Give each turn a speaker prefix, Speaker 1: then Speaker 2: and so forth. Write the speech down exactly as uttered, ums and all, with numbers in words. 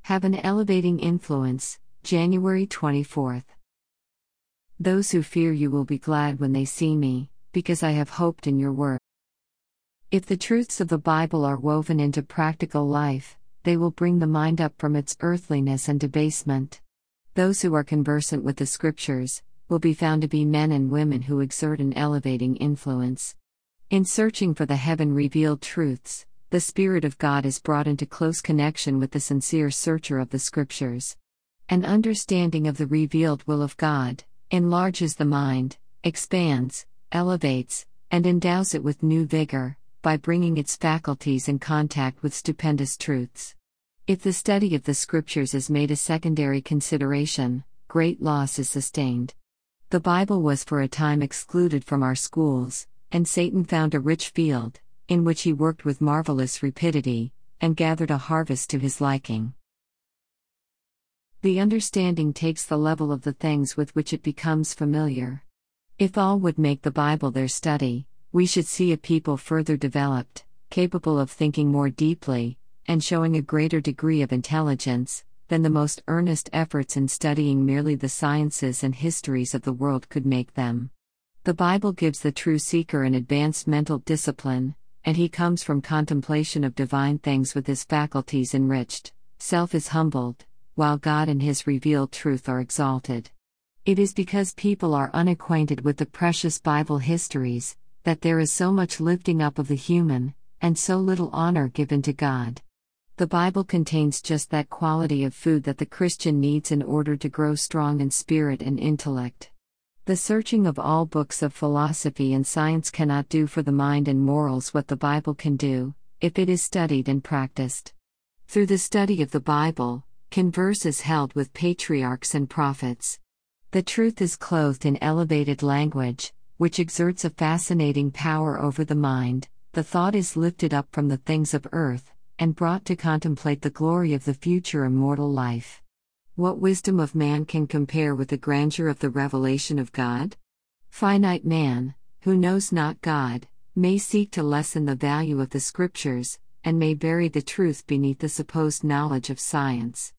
Speaker 1: Have an elevating influence, January twenty-fourth. Those who fear you will be glad when they see me, because I have hoped in your word. If the truths of the Bible are woven into practical life, they will bring the mind up from its earthliness and debasement. Those who are conversant with the Scriptures will be found to be men and women who exert an elevating influence. In searching for the heaven-revealed truths, the Spirit of God is brought into close connection with the sincere searcher of the Scriptures. An understanding of the revealed will of God enlarges the mind, expands, elevates, and endows it with new vigor, by bringing its faculties in contact with stupendous truths. If the study of the Scriptures is made a secondary consideration, great loss is sustained. The Bible was for a time excluded from our schools, and Satan found a rich field, in which he worked with marvelous rapidity, and gathered a harvest to his liking. The understanding takes the level of the things with which it becomes familiar. If all would make the Bible their study, we should see a people further developed, capable of thinking more deeply, and showing a greater degree of intelligence, than the most earnest efforts in studying merely the sciences and histories of the world could make them. The Bible gives the true seeker an advanced mental discipline, and he comes from contemplation of divine things with his faculties enriched, self is humbled, while God and His revealed truth are exalted. It is because people are unacquainted with the precious Bible histories, that there is so much lifting up of the human, and so little honor given to God. The Bible contains just that quality of food that the Christian needs in order to grow strong in spirit and intellect. The searching of all books of philosophy and science cannot do for the mind and morals what the Bible can do, if it is studied and practiced. Through the study of the Bible, converse is held with patriarchs and prophets. The truth is clothed in elevated language, which exerts a fascinating power over the mind. The thought is lifted up from the things of earth, and brought to contemplate the glory of the future immortal life. What wisdom of man can compare with the grandeur of the revelation of God? Finite man, who knows not God, may seek to lessen the value of the Scriptures, and may bury the truth beneath the supposed knowledge of science.